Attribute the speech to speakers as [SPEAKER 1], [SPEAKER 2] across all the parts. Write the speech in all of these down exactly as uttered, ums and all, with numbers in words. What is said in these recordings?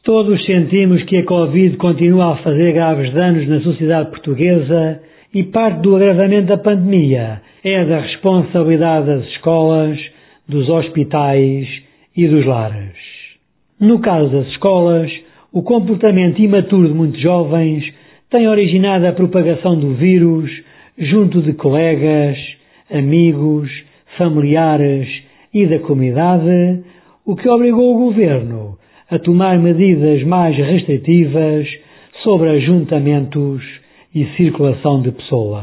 [SPEAKER 1] Todos sentimos que a Covid continua a fazer graves danos na sociedade portuguesa e parte do agravamento da pandemia é da responsabilidade das escolas, dos hospitais e dos lares. No caso das escolas, o comportamento imaturo de muitos jovens tem originado a propagação do vírus junto de colegas, amigos, familiares e da comunidade, o que obrigou o governo a tomar medidas mais restritivas sobre ajuntamentos e circulação de pessoas.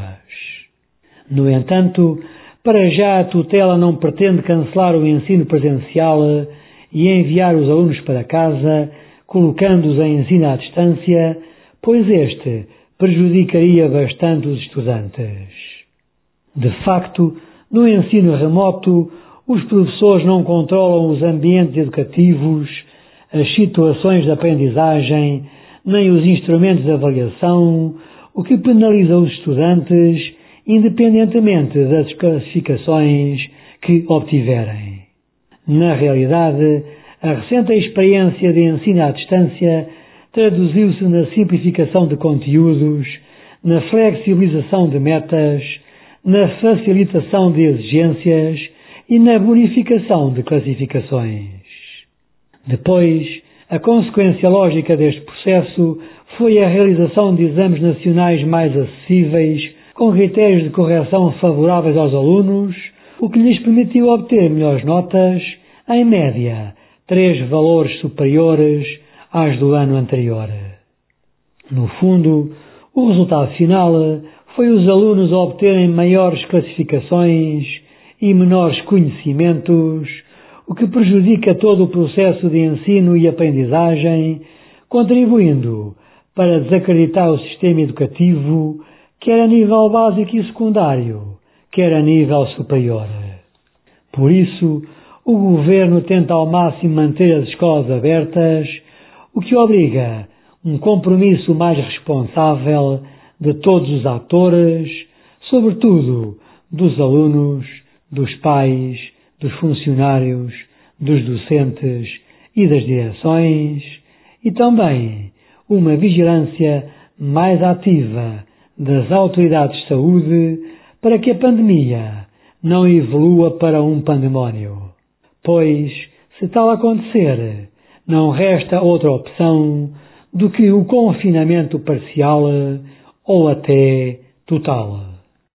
[SPEAKER 1] No entanto, para já a tutela não pretende cancelar o ensino presencial e enviar os alunos para casa, colocando-os em ensino à distância, pois este prejudicaria bastante os estudantes. De facto, no ensino remoto, os professores não controlam os ambientes educativos, as situações de aprendizagem, nem os instrumentos de avaliação, o que penaliza os estudantes, independentemente das classificações que obtiverem. Na realidade, a recente experiência de ensino à distância traduziu-se na simplificação de conteúdos, na flexibilização de metas, na facilitação de exigências e na bonificação de classificações. Depois, a consequência lógica deste processo foi a realização de exames nacionais mais acessíveis, com critérios de correção favoráveis aos alunos, o que lhes permitiu obter melhores notas, em média, três valores superiores às do ano anterior. No fundo, o resultado final foi os alunos obterem maiores classificações e menores conhecimentos, o que prejudica todo o processo de ensino e aprendizagem, contribuindo para desacreditar o sistema educativo, quer a nível básico e secundário, quer a nível superior. Por isso, o Governo tenta ao máximo manter as escolas abertas, o que obriga um compromisso mais responsável de todos os atores, sobretudo dos alunos, dos pais, dos funcionários, dos docentes e das direções, e também uma vigilância mais ativa das autoridades de saúde para que a pandemia não evolua para um pandemónio. Pois, se tal acontecer, não resta outra opção do que o confinamento parcial ou até total.